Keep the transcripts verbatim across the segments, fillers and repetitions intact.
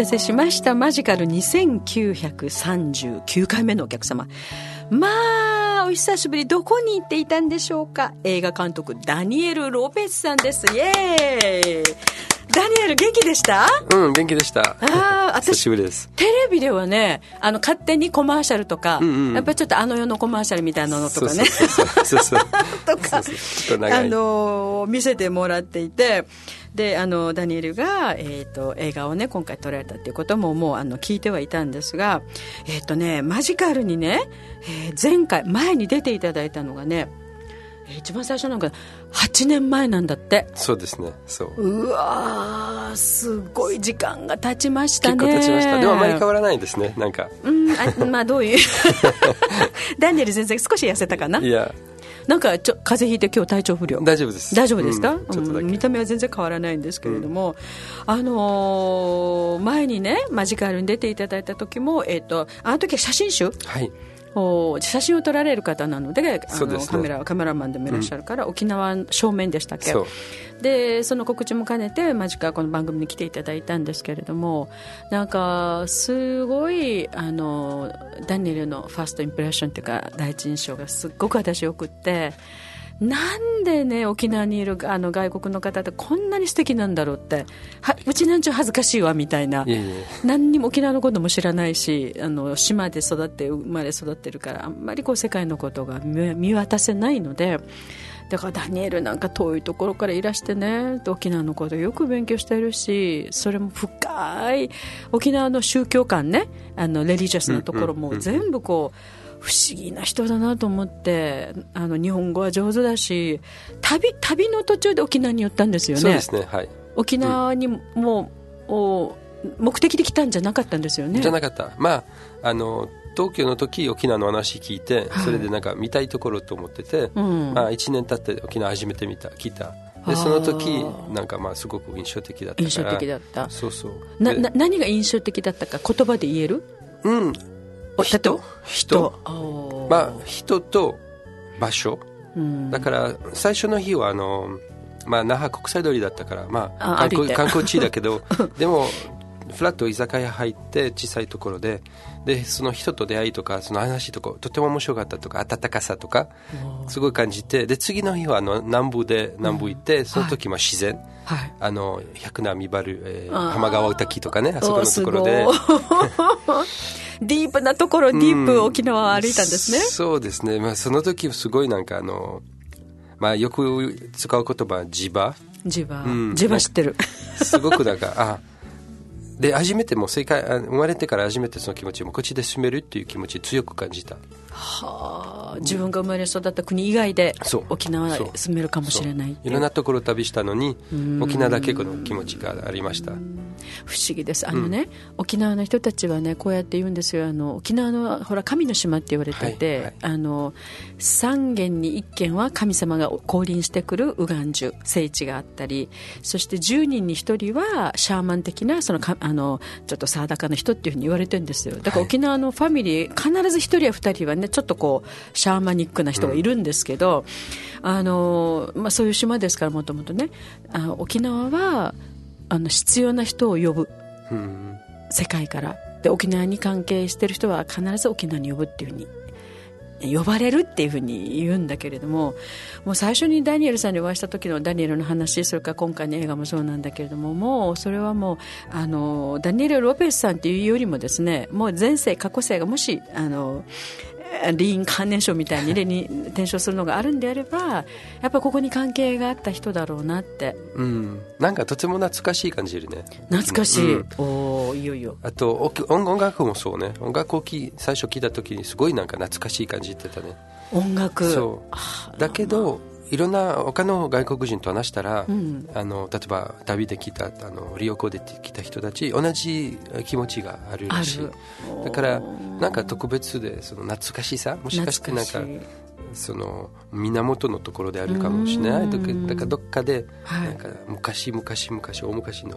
せしましたマジカルにせんきゅうひゃくさんじゅうきゅうかいめのお客様、まあお久しぶり。どこに行っていたんでしょうか。映画監督ダニエル・ロペスさんです。イエーイ。ダニエル元気でした？ うん、元気でした。 あ、私久しぶりです。 テレビではね、あの勝手にコマーシャルとか、うんうん、やっぱりちょっとあの世のコマーシャルみたいなのとかねとかあの見せてもらっていて、であのダニエルが、えー、と映画をね今回撮られたっていうことももうあの聞いてはいたんですが、えっ、ー、とねマジカルにね、えー、前回前に出ていただいたのがね、一番最初なんかはちねんまえなんだって。 そうですね。そう。 うわー、すごい時間が経ちましたね。 結構経ちました。でもあまり変わらないですね。なんか。 うん、あ、まあどういうダニエル先生少し痩せたかな。 いや。 なんかちょ風邪ひいて今日体調不良。 大丈夫です。 大丈夫ですか？ うん、ちょっとだけ、 うん、見た目は全然変わらないんですけれども、うん、あのー、前にねマジカルに出ていただいた時も、えーと、あの時は写真集、 はい、 写真を撮られる方なので、あの、 ね、 カメラカメラマンでもいらっしゃるから、うん、沖縄正面でしたっけ。 そうでその告知も兼ねてマジカこの番組に来ていただいたんですけれども、なんかすごいあのダニエルのファーストインプレッションというか第一印象がすっごく私よくって、なんでね沖縄にいるあの外国の方ってこんなに素敵なんだろうって、はうちなんちゅう恥ずかしいわみたいな、 いえいえ、 何にも沖縄のことも知らないし、あの島で育って生まれ育ってるからあんまりこう世界のことが 見, 見渡せないので、だからダニエルなんか遠いところからいらしてね、沖縄のことをよく勉強してるし、それも深い沖縄の宗教観ね、あのレリジャスなところも全部こう、うんうんうん、不思議な人だなと思って、あの日本語は上手だし、 旅, 旅の途中で沖縄に寄ったんですよね。 そうですね、はい、 沖縄にも、うん、目的で来たんじゃなかったんですよね。 じゃなかった。まああの東京の時沖縄の話聞いて、それでなんか見たいところと思ってて、はい、まあ、いちねん経って沖縄初めて見た聞いた。でその時なんかまあすごく印象的だったから。 印象的だった。 そうそう。 なな何が印象的だったか言葉で言える？ うん、人人まあ人と場所、うん、だから最初の日はあの、まあ、那覇国際通りだったから、まあ、観光、観光地だけどでもフラッと居酒屋入って小さいところで、でその人と出会いとかその話とかとても面白かったとか温かさとかすごい感じて、で次の日はあの南部で南部行って、うん、その時も自然、はい、あの百名見張る、えー、浜川歌滝とかね、あそこのところでディープなところ、ディープ沖縄を歩いたんですね。 そうですね、まあ、その時すごいなんかあの、まあ、よく使う言葉地場地場、うん、地場知ってるすごくだからあで初めてもう世界生まれてから初めてその気持ちもこっちで住めるっていう気持ち強く感じた。 はあ、自分が生まれ育った国以外で沖縄で住めるかもしれないって。 いろんなところ旅したのに沖縄だけこの気持ちがありました。 不思議です。あのね、うん、沖縄の人たちはねこうやって言うんですよ。あの沖縄のほら神の島って言われていて、はいはい、あの三軒に一軒は神様が降臨してくる右岸樹聖地があったり、そしてじゅうにんにひとりはシャーマン的なそのかあのちょっと沢高の人っていうふうに言われてるんですよ。だから沖縄のファミリー、はい、必ずひとりやふたりはねちょっとこうシャーマニックな人がいるんですけど、うん、あのまあ、そういう島ですからもともとね、あ沖縄はあの必要な人を呼ぶ、うん、世界からで沖縄に関係してる人は必ず沖縄に呼ぶっていうふうに呼ばれるっていうふうに言うんだけれども、もう最初にダニエルさんにお会いした時のダニエルの話、それから今回の映画もそうなんだけれども、もうそれはもうあのダニエル・ロペスさんっていうよりもですね、もう前世過去世がもしあのリインカーネーションみたいに例に転生するのがあるんであれば、やっぱここに関係があった人だろうなって、うん、 なんかとても懐かしい感じるね。 懐かしい、うん、おいよいよ。 あと音楽もそうね、音楽をき最初聞いた時にすごいなんか懐かしい感じってたね。 音楽そうだけどいろんな他の外国人と話したら、うん、あの例えば旅で来たあの旅行で来た人たち同じ気持ちがあるらしい。だからなんか特別でその懐かしさもしかしてなんかその源のところであるかもしれない。だからどっかでなんか昔昔昔大昔の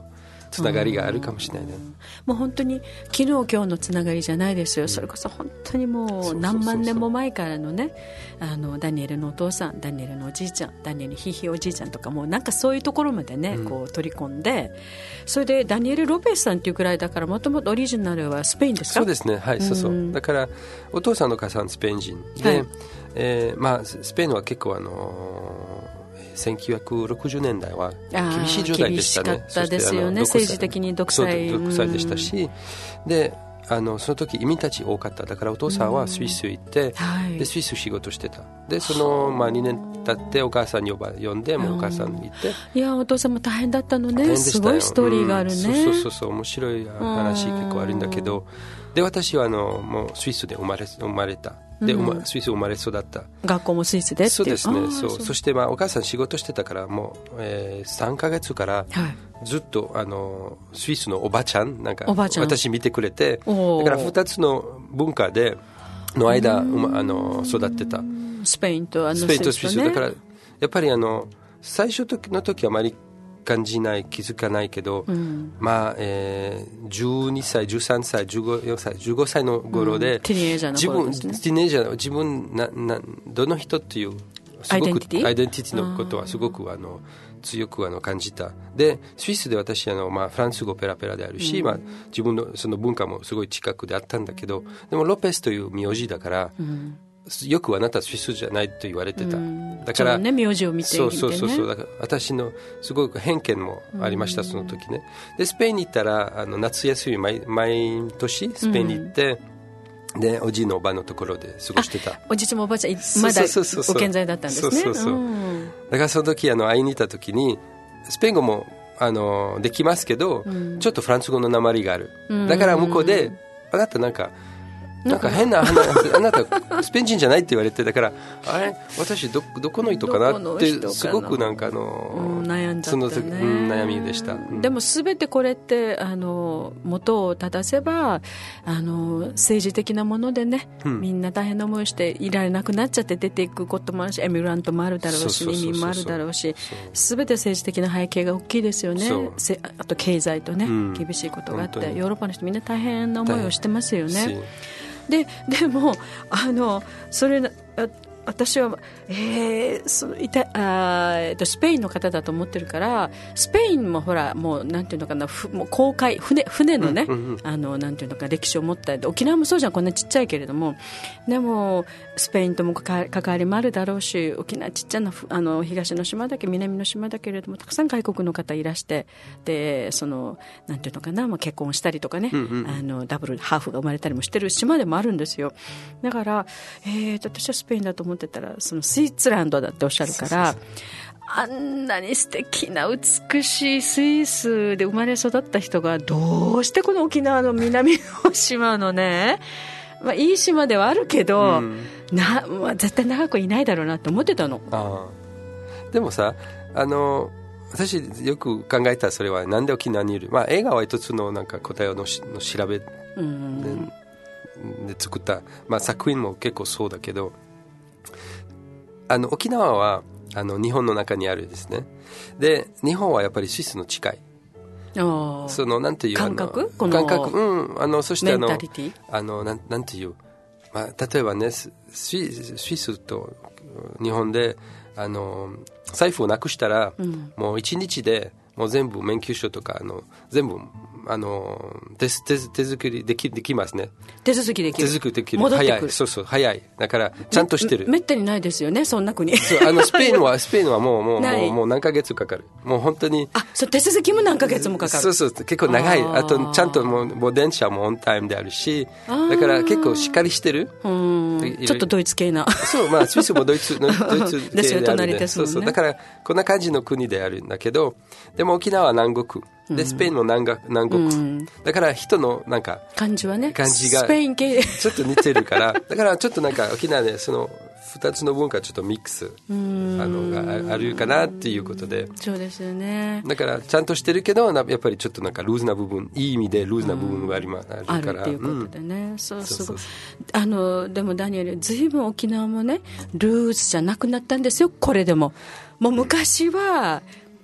つながりがあるかもしれないね。 もう本当に昨日今日のつながりじゃないですよ。それこそ本当にもう何万年も前からのね、あのダニエルのお父さん、ダニエルのおじいちゃん、ダニエルヒヒおじいちゃんとかもなんかそういうところまでね、うん、こう取り込んで、それでダニエル・ロペスさんっていうくらいだから、もともとオリジナルはスペインですか？ そうですね、はい、そうそう、うん、だからお父さんのお母さんスペイン人で、はい、えーまあ、スペインは結構あのーせんきゅうひゃくろくじゅうねんだいは厳しい状態でしたね。 厳しかったですよね、政治的に独裁、 独裁でしたし、うん、であのその時移民たち多かった。だからお父さんはスイス行って、うん、はい、でスイス仕事してた。でその、まあ、にねん経ってお母さんに呼ば呼んで、もうお母さんに行って、 いやお父さんも大変だったのね。すごいストーリーがあるね、うん、 そうそうそうそう、面白い話結構あるんだけど、で私はあのもうスイスで生まれ、生まれたで、うん、スイス生まれ育った。 学校もスイスでって。 そうですね。そう。そして、まあ、お母さん仕事してたからもう、えー、さんかげつからずっと、はい、あのスイスのおばちゃんなんか私見てくれて、だからふたつの文化での間、あの育ってた。 スペインとあのスイス、ね、 スペインとスイスだからやっぱりあの最初の時はあまり感じない、気づかないけど、うん、まあ、えー、じゅうにさい、じゅうさんさい、じゅうごさい、じゅうごさいの頃で、うん、 ティーネイジャーの頃ですね。 自分、ティーネイジャー、自分ななどの人っていうすごくアイデンティティ、アイデンティティのことはすごくあの強くあの感じた。で、スイスで私あの、まあ、フランス語ペラペラであるし、うん、まあ、自分のその文化もすごい近くであったんだけど、でもロペスという名字だから、うん、よくあなたスイスじゃないと言われてた。だから、 ね、名字を見ていてね。 そうそうそう。だから私のすごく偏見もありました、その時ね。で、スペインに行ったら、あの夏休み毎、毎年スペインに行って、うん、で、おじいのおばのところで過ごしてた。 おじいちゃんもおばあちゃん、まだご健在だったんですね。 そうそうそう。うん、だからその時、あの、会いに行った時に、スペイン語も、あの、できますけど、うん、ちょっとフランス語の訛りがある。だから向こうで、あなたなんか、なんか変な話、あなたスペイン人じゃないって言われて、だからあれ私 ど, どこの人かなってすごくなんかあの、 うん、悩んじゃったね。 その、うん、悩みでした、うん、 でも全てこれってあの元を正せばあの政治的なものでね、うん、みんな大変な思いをしていられなくなっちゃって出ていくこともあるし、エミグラントもあるだろうし、移民もあるだろうし、全て政治的な背景が大きいですよね。あと経済とね、うん、厳しいことがあってヨーロッパの人みんな大変な思いをしてますよね。で, でもあのそれ私は、えー、そのイタあー、えー、とスペインの方だと思ってるから、スペインもほらもうなんていうのかな、ふもう航海 船, 船のね、うんうんうん、あのなんていうのか歴史を持ったり、沖縄もそうじゃん、こんなちっちゃいけれども、でもスペインとも関わりもあるだろうし、沖縄ちっちゃなあの東の島だけ南の島だけれどもたくさん外国の方いらして、でそのなんていうのかな、まあ、結婚したりとかね、うんうん、あのダブルハーフが生まれたりもしてる島でもあるんですよ。だから、えー、私はスペインだと思ってたら、そのスイーツランドだっておっしゃるから、そうそうそう、あんなに素敵な美しいスイスで生まれ育った人がどうしてこの沖縄の南の島のね、まあ、いい島ではあるけど、うん、なまあ、絶対長くいないだろうなって思ってたの。 あでもさ、あの私よく考えたら、それはなんで沖縄にいる、まあ、映画は一つのなんか答えのしの調べで、うん、で作った、まあ、作品も結構そうだけど、あの沖縄はあの日本の中にあるですね。で日本はやっぱりスイスの近い、そのなんていう感覚、 この感覚、うん、あのそしてあのあのなんなんていう、まあ、例えばね、スイスイスと日本であの財布をなくしたら、うん、もう一日でもう全部免許証とかあの全部あの 手, 手, 手作りで き, できますね。 手続きできる。 手続きできる。 戻ってくる。 早い。そうそう、早い。だからちゃんとしてる。 め, めったにないですよね、そんな国。 そう、あのスペインはスペインはもうもうもうもう何ヶ月かかる。もう本当に。 あ、そう、手続きも何ヶ月もかかる。 そうそう、結構長い。あ, あとちゃんともうもう電車もオンタイムであるし、だから結構しっかりしてる。 うん。ちょっとドイツ系な。 そう、まあスイスもドイツドイツ系ですよ、隣ですもんね。 そうそう、だからこんな感じの国であるんだけど、でも沖縄は南国。でスペインも 南, 南国、うん、だから人のなんか感じはね、 感じがスペイン系ちょっと似てるからだからちょっとなんか沖縄でそのふたつの文化ちょっとミックスあのがあるかなっていうことで、 そうですよね。 だからちゃんとしてるけどやっぱりちょっとなんかルーズな部分、いい意味でルーズな部分がありま、あるからあるっていうことでね、うん、そうそうそう、あのでもダニエル、ずいぶん沖縄もねルーズじゃなくなったんですよ。これでももう昔は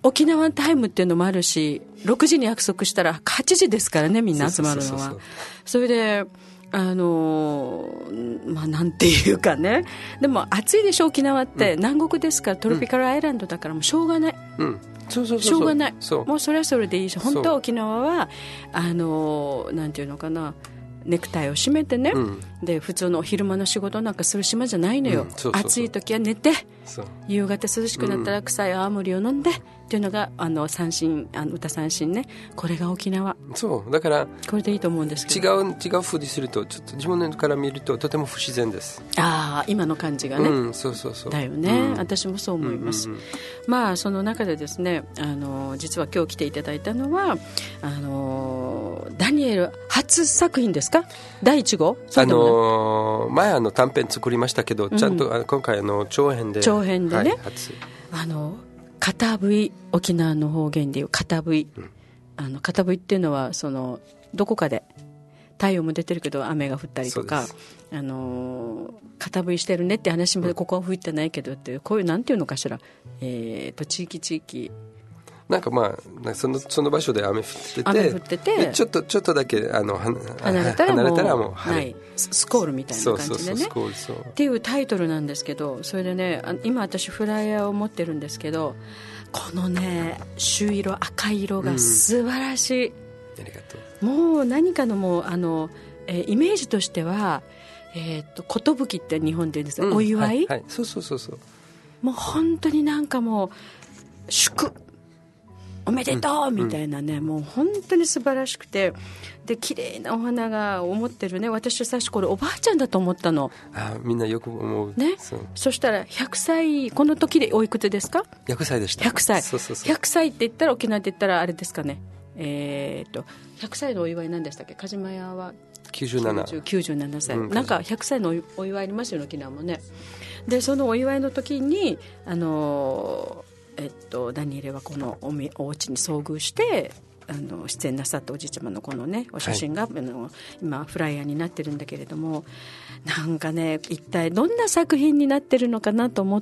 沖縄タイムっていうのもあるし、ろくじに約束したらはちじですからね、みんな集まるのは。そうそうそうそう、それであのまあなんていうかね、でも暑いでしょ沖縄って、うん、南国ですからトロピカルアイランドだからもうしょうがない、うん、そうそうそうそう、しょうがない、そうもうそれはそれでいいし、本当は沖縄はあのなんていうのかな、ネクタイを締めてね、うん、で普通の昼間の仕事なんかする島じゃないのよ、うん、そうそうそう、暑い時は寝て、夕方涼しくなったら臭い泡盛を飲んで、うん、っていうのがあの三振、あの歌三振ね、これが沖縄。 そうだからこれでいいと思うんですけど、 違う違う風にするとちょっと自分から見るととても不自然です。 ああ今の感じがね、 うん、そうそうそうだよね、うん、私もそう思います、うんうんうん、まあその中でですね、あの実は今日来ていただいたのはあのダニエル初作品ですか、だいいち号、 あのー、前あの短編作りましたけど、ちゃんと、うん、今回あの長編で長編でね、 はい、初あの片笛、沖縄の方言でいう片笛、うん、あの片笛っていうのはそのどこかで太陽も出てるけど雨が降ったりとか、あの片笛してるねって話も、ここは吹いてないけどっていう、こういうなんていうのかしら、えー、と地域地域なんかまあその、その場所で雨降ってて、 雨降っててちょっとちょっとだけあの離れたらもう、 離れたらもう晴れ、 ないスコールみたいな感じでね、っていうタイトルなんですけど、それでね、今私フライヤーを持ってるんですけど、このね朱色赤色が素晴らしい、うん、 ありがとう。もう何かのもうあの、えー、イメージとしては、えー、と寿って日本で言うんですが、うん、お祝い、はいはい、 そうそうそうそう、 もう本当になんかもう祝おめでとうみたいなね、うん、もう本当に素晴らしくて、で綺麗なお花が思ってるね。私最初これおばあちゃんだと思ったの。 あ、みんなよく思うね。 そ, そしたらひゃくさい、この時でおいくつですか？ ひゃくさいでした。 ひゃくさい、 そうそうそう、 ひゃくさいって言ったら沖縄って言ったらあれですかね、えー、っとひゃくさいのお祝いなんでしたっけ？鹿島屋はきゅうじゅうなな、 きゅうじゅうななさい、うん、なんかひゃくさいのお祝いありますよね、沖縄もね。でそのお祝いの時にあのーえっと、ダニエルはこの お, お家に遭遇してあの出演なさったおじいちゃまのこの、ね、お写真が、はい、あの今フライヤーになってるんだけれども、なんかね一体どんな作品になってるのかなと思って、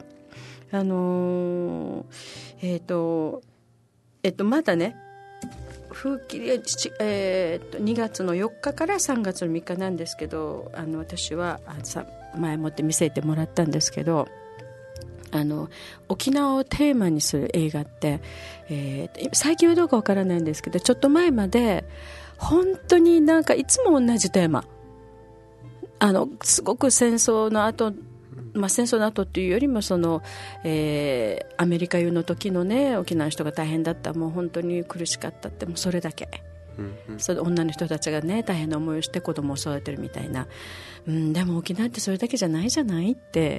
あのー、えっとえっとまだね風切り、えー、とにがつのよっかからさんがつのみっかなんですけど、あの私はあさ前もって見せてもらったんですけど、あの沖縄をテーマにする映画って、えー、最近はどうかわからないんですけど、ちょっと前まで本当になんかいつも同じテーマ、あのすごく戦争の後、まあ、戦争の後っていうよりもその、えー、アメリカ優の時のね、沖縄の人が大変だった、もう本当に苦しかったって、もうそれだけ、うんうん、それ女の人たちがね大変な思いをして子供を育てるみたいな、うん、でも沖縄ってそれだけじゃないじゃないって、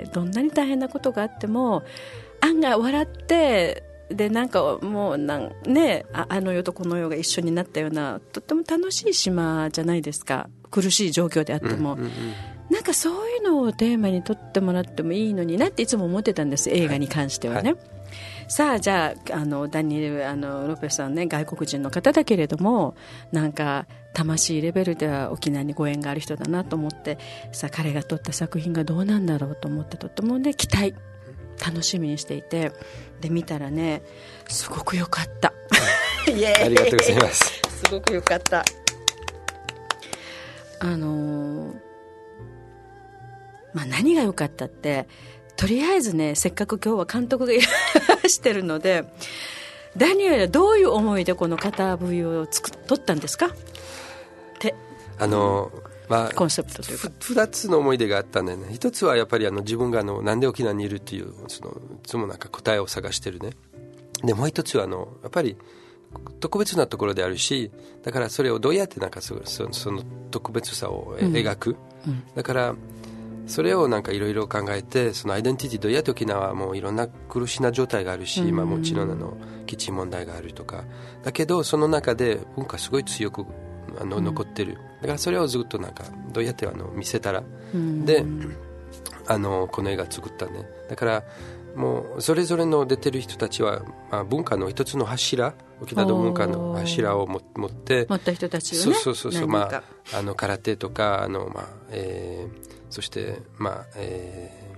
どんなに大変なことがあっても案外笑って、でなんかもうなん、ね、あ, あの世とこの世が一緒になったようなとっても楽しい島じゃないですか、苦しい状況であっても、うんうんうん、なんかそういうのをテーマに撮ってもらってもいいのになっていつも思ってたんです、映画に関してはね、はいはい。さあじゃあ、あのダニエルあのロペスさんね、外国人の方だけれどもなんか魂レベルでは沖縄にご縁がある人だなと思って、さあ彼が撮った作品がどうなんだろうと思って、とってもね期待楽しみにしていて、で見たらねすごく良かったイエーイ、 ありがとうございます。 すごく良かった。あのーまあ、何が良かったって、とりあえずね、せっかく今日は監督がいらしてるので、ダニエルはどういう思いでこの片笛を作っとったんですかってあの、まあ、 コンセプトというかふたつの思い出があったんでね。一つはやっぱりあの自分があのなんで沖縄にいるっていうそのいつもなんか答えを探してるね。でもう一つはあのやっぱり特別なところであるし、だからそれをどうやってなんかその、その特別さを描く、うんうん、だからそれをなんかいろいろ考えて、そのアイデンティティどうやって沖縄はもういろんな苦しな状態があるし、まあ、もちろんあの基地問題があるとかだけど、その中で文化すごい強くあの残ってる。だからそれをずっとなんかどうやってあの見せたら、であのこの映画作ったね。だからもうそれぞれの出てる人たちは、まあ、文化の一つの柱、沖縄の文化の柱をも持って持った人たちよね。 そうそうそうそう、まあ、あの空手とかあの、まあえー、そして、まあえ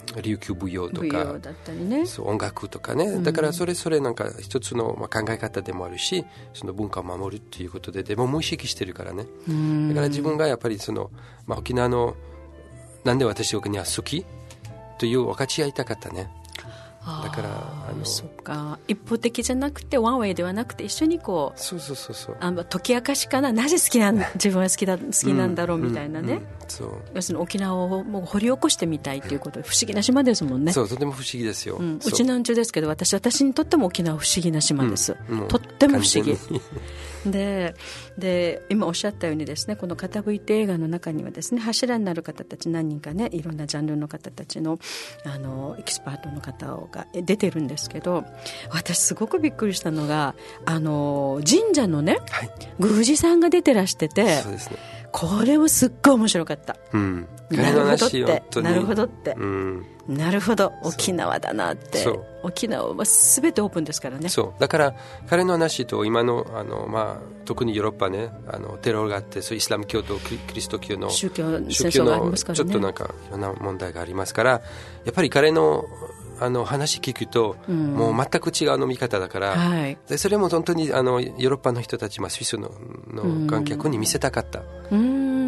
琉球舞踊とか舞踊だったり、ね、 そう音楽とかね、だからそれぞれなんか一つのまあ考え方でもあるし、その文化を守るっていうことででも無意識してるからね。だから自分がやっぱりその、まあ、沖縄のなんで私沖縄好きという分かち合いたかったね。だからあのそっか、一方的じゃなくてワンウェイではなくて一緒にこう、 そうそうそうそう、 あの解き明かしかな、なぜ好きなん自分は好きだ好きなんだろうみたいなね、うんうんうん、 そう要するに沖縄をもう掘り起こしてみたいということで、不思議な島ですもんね。 そうとても不思議ですよ、うん、 うちなんちゅうですけど、私私にとっても沖縄は不思議な島です、うん、とっても不思議で, で今おっしゃったようにですね、この傾いて映画の中にはですね、柱になる方たち何人かね、いろんなジャンルの方たちのあのエキスパートの方が出てるんですけど、私すごくびっくりしたのが、あの神社のね、はい、宮司さんが出てらしてて、 そうですね、 これもすっごい面白かった、うん、なるほどってなるほどって、うん、なるほど沖縄だなって。沖縄は全てオープンですからね。 そうだから彼の話と今 の, あの、まあ、特にヨーロッパね、あのテロがあって、そうイスラム教とキリスト教の宗教戦争がありますからね、 ちょっとなんかいろんな問題がありますから、やっぱり彼のあの話聞くと、うん、もう全く違う飲み方だから、はい、でそれも本当にあのヨーロッパの人たち、まあ、スイス の, の観客に見せたかった、うん、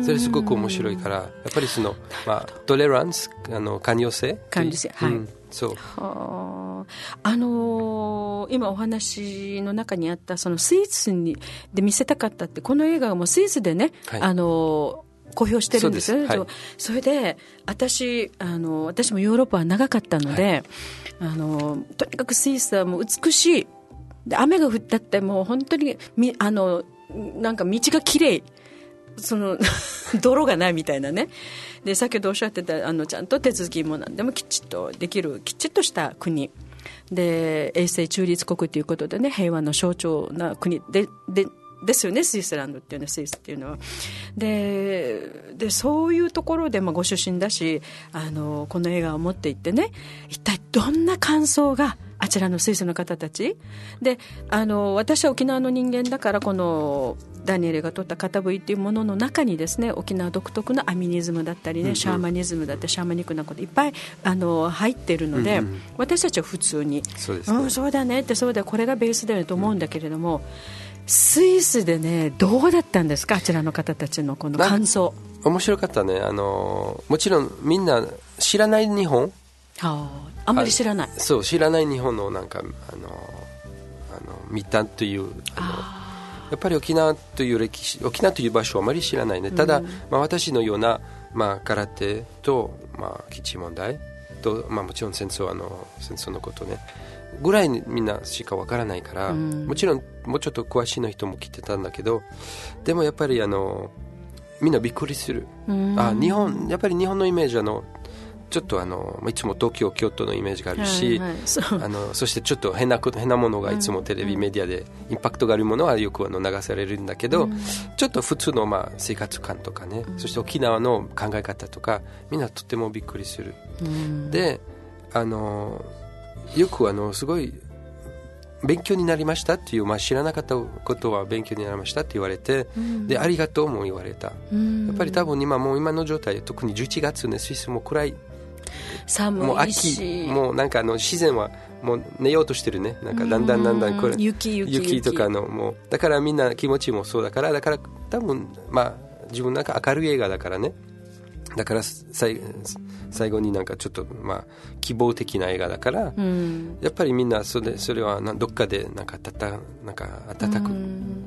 それすごく面白いから、やっぱりその、まあ、トレランス、あの寛容性寛容性、はい、うん、 そうはあのー、今お話の中にあったそのスイスにで見せたかったって、この映画はもうスイスでね、はい、あのー公表してるんですよ。 そ, うです、はい、それで 私, あの私もヨーロッパは長かったので、はい、あのとにかくスイスはもう美しいで、雨が降ったってもう本当にみあのなんか道がきれい、その泥がないみたいなね。で先ほどおっしゃってたあのちゃんと手続きも何でもきちっとできるきちっとした国で、永世中立国ということでね、平和の象徴な国ででですよね、スイスランドっていうのは、スイスっていうのは。で、でそういうところで、まあ、ご出身だし、あのこの映画を持っていってね、一体どんな感想があちらのスイスの方たちで、あの私は沖縄の人間だから、このダニエルが撮った片笛っていうものの中にですね、沖縄独特のアミニズムだったりね、うんうん、シャーマニズムだったりシャーマニックなこといっぱいあの入っているので、うんうん、私たちは普通にそうですね、うん、そうだねって、そうだこれがベースだよと思うんだけれども、うん、スイスでね、どうだったんですか、あちらの方たちのこの感想。 面白かったね。あのもちろんみんな知らない日本、 はあ、あんまり知らない。 そう知らない日本のなんかあのあの見たという、あのやっぱり沖縄という歴史、沖縄という場所をあまり知らないね。ただ、うん、まあ、私のような、まあ、空手と、まあ、基地問題と、まあ、もちろん戦争、あの戦争のことねぐらいにみんなしかわからないから、うん、もちろんもうちょっと詳しいの人も来てたんだけど、でもやっぱりあのみんなびっくりする、うん、あ日本やっぱり日本のイメージあのちょっとあのいつも東京京都のイメージがあるし、はいはい、そ, あのそしてちょっと変な変なものがいつもテレビ、うん、メディアでインパクトがあるものはよくあの流されるんだけど、うん、ちょっと普通のまあ生活感とかね、うん、そして沖縄の考え方とかみんなとてもびっくりする、うん、であのよくあのすごい勉強になりましたっていう、まあ、知らなかったことは勉強になりましたって言われて、うん、でありがとうも言われた、うん、やっぱり多分今もう今の状態、特にじゅういちがつね、スイスも暗い、 寒いし、 もう秋、もうなんかあの自然はもう寝ようとしてるね、なんかだんだんだんだんこれ雪雪雪とかのもうだからみんな気持ちもそうだからだから多分まあ自分なんか明るい映画だからね、だから最最後になんかちょっとまあ希望的な映画だから、うん、やっぱりみんなそれそれはどっかでなんかたたなんか温かく、うん、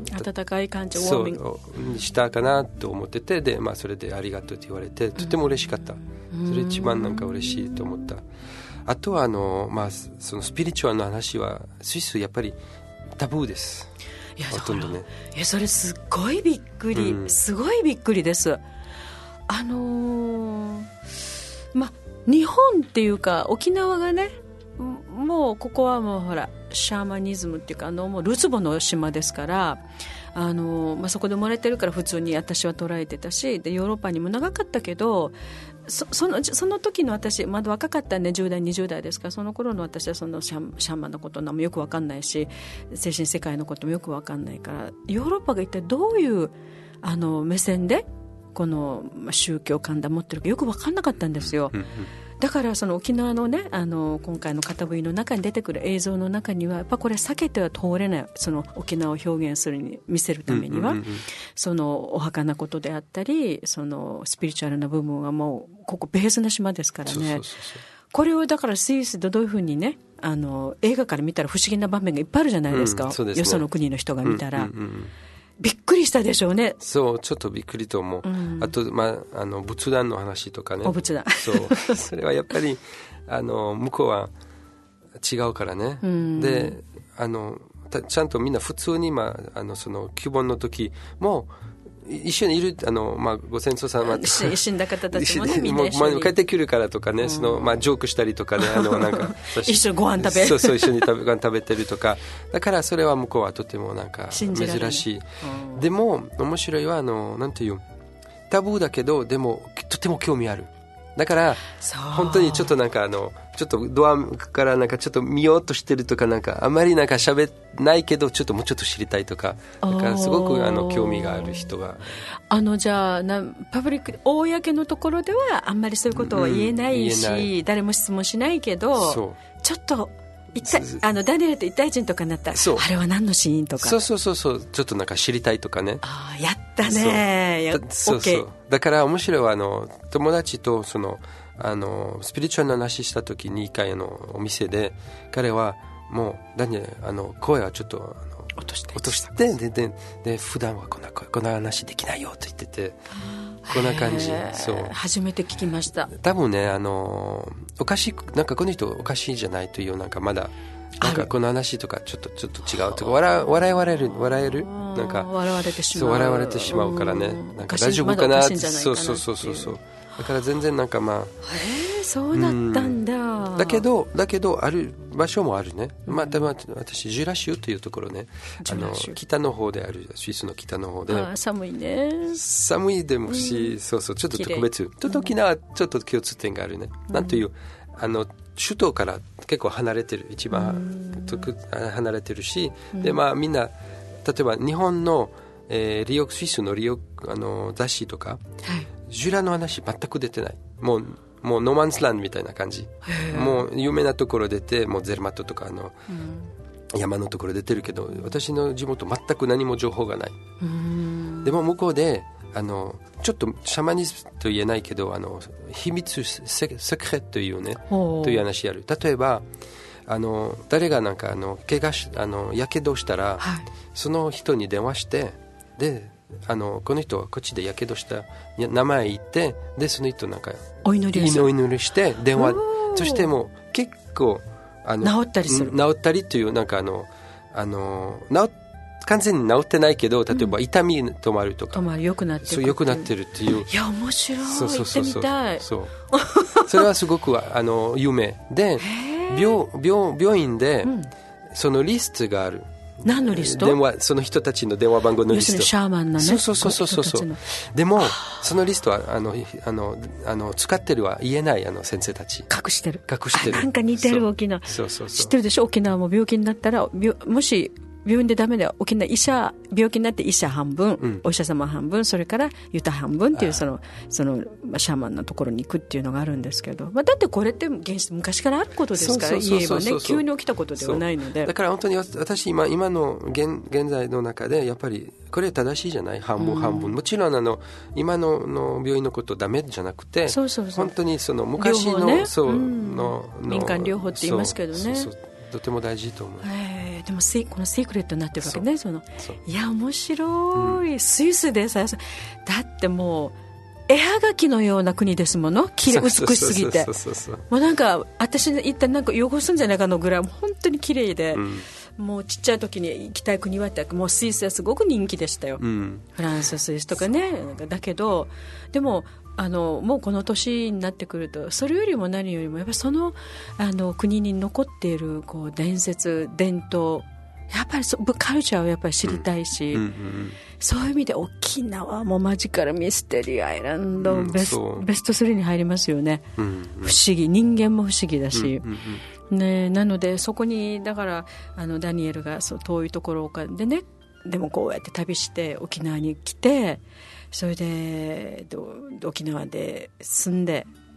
温かい感じ、 そうしたかなと思ってて、でまあそれでありがとうって言われてとても嬉しかった、うん、それ一番なんか嬉しいと思った。あとはあのまあそのスピリチュアルの話はスイスやっぱりタブーです。 いやほとんどね。いやそれすっごいびっくり、うん、すごいびっくりです。あのー、ま日本っていうか沖縄がね、もうここはもうほらシャーマニズムっていうかあのもうルツボの島ですから、あのーまあ、そこで生まれてるから普通に私は捉えてたし、でヨーロッパにも長かったけど そ, そ, のその時の私まだ若かったんでじゅう代にじゅう代ですから、その頃の私はそのシャン、シャンマンのこともよく分かんないし、精神世界のこともよく分かんないから、ヨーロッパが一体どういうあの目線でこの宗教観で持ってるかよく分かんなかったんですよ。 だからその沖縄のね、あの今回の片笛の中に出てくる映像の中にはやっぱこれ避けては通れない、その沖縄を表現するに見せるためには、うんうんうんうん、そのお墓なことであったり、そのスピリチュアルな部分はもうここベースな島ですからね。そうそうそうそう、これをだからスイスでどういうふうにね、あの映画から見たら不思議な場面がいっぱいあるじゃないですか、うん、そうですね、よその国の人が見たら、うんうんうん、びっくりしたでしょうね。 そう、ちょっとびっくりと思う、うん、あと、まあ、あの仏壇の話とかね、 お仏壇、 そうそれはやっぱりあの向こうは違うからね、うん、であのちゃんとみんな普通に、まあ、あのその旧盆の時も一緒にいる、あの、まあ、ご先祖様と死んだ方たちもね、みんな一緒に帰ってくるからとかね、うん、そのまあ、ジョークしたりとかね、あのなんか一緒にご飯食べる、 そうそう、一緒に食べご飯食べてるとか、だからそれは向こうはとてもなんか珍しい、うん、でも面白いは、あのなんていうタブーだけどでもとても興味ある。だから本当にちょっとなんかあのちょっとドアからなんかちょっと見ようとしてるとか、なんかあまりなんか喋らないけどちょっともうちょっと知りたいとか、なんかすごくあの興味がある人が、 あのじゃあなパブリック公のところではあんまりそういうことは言えないし、うん、言えない、誰も質問しないけど、そうちょっと一体あのダニエルと一対人とかになったら、あれは何のシーンとか、 そうそうそうそう、ちょっとなんか知りたいとかね、 あやったね、やそうそう、だから面白いはあの友達とそのあのスピリチュアルな話した時にいっかいのお店で彼はもうダニエルあの声はちょっとあの落として落としてででで普段はこんなこんな話できないよと言ってて、こんな感じ。そう初めて聞きました。 多分ね、あのおかしい、なんかこの人おかしいじゃないという、なんかまだなんかこの話とかちょっとちょっと違うとか笑笑われる笑えるなんか笑われてしまう、 そう笑われてしまうからね、なんか大丈夫かなって、そうそうそうそうそう、だから全然なんかまあ、 えー、そうだったんだ、 うん、だけどだけどある場所もあるね、まあ、でも私ジュラ州というところね、あの北の方である、スイスの北の方で、 あ寒いね、 寒いでもし、うん、そうそう、ちょっと特別、ちょっと沖縄ちょっと共通点があるね、うん、なんというあの首都から結構離れてる、一番離れてるし、うん、でまあみんな例えば日本の、えー、リオスイスのリオあの雑誌とか、はい、ジュラの話全く出てない、もうもうノーマンスランドみたいな感じ、もう有名なところ出て、もうゼルマットとかあの、うん、山のところ出てるけど、私の地元全く何も情報がない。うん、でも向こうであのちょっとシャマニズムと言えないけど、あの秘密セクレというねという話やる。例えばあの誰がなんかあの怪我しあのやけどしたら、はい、その人に電話して、であのこの人はこっちでやけどした名前言って、でその人なんかお祈りをする、 お祈りして電話、そしてもう結構あの治ったりする、 治ったりというなんかあのあの治完全に治ってないけど、例えば痛み止まるとか、 止まる、良くなってる、 そう良くなってるっていう、 いや面白い、 そうそうそうそう、 行ってみたい、 そうそれはすごくあの有名で、病, 病, 病院で、うん、そのリストがある。 何のリスト？ 電話、その人たちの電話番号のリスト。 要するにシャーマンなね。 そうそうそうそうそう。でもそのリストはあのあのあの使ってるは言えない、あの先生たち。 隠してる。 隠してる。 なんか似てる沖縄。 そうそうそう。 知ってるでしょ、沖縄も病気になったら、もし病院でダメで沖縄医者病気になって医者半分、うん、お医者様半分、それからユタ半分っていうそのそのシャーマンのところに行くっていうのがあるんですけど、まあ、だってこれって昔からあることですから、言えばね、急に起きたことではないので、 だから本当に私今今の 現, 現在の中でやっぱりこれ正しいじゃない、半分半分、うん、もちろんあの今 の, の病院のことダメじゃなくて、 そうそうそう、 本当にその昔の、ね、そう、うん、の民間療法って言いますけどね、そうそうそう、 とても大事と思う。 えー、でもこのセークレットになってるわけね、そのいや面白い、うん、スイスでさ、だってもう絵はがきのような国ですもの、きれ美しすぎて、もうなんか私行ったらなんか汚すんじゃないかのぐらい本当に綺麗で、うん、もうちっちゃい時に行きたい国はってもうスイスはすごく人気でしたよ、うん、フランス、スイスとかね、だけどでもあのもうこの年になってくると、それよりも何よりもやっぱりその、あの国に残っているこう伝説伝統、やっぱりそカルチャーをやっぱり知りたいし、うんうんうん、そういう意味で沖縄もマジカルミステリーアイランド、うん、ベス、ベストスリーに入りますよね、うんうん、不思議、人間も不思議だし、うんうんうん、ね、なのでそこにだからあのダニエルがそう遠いところでね、でもこうやって旅して沖縄に来て、それで沖縄で住んで、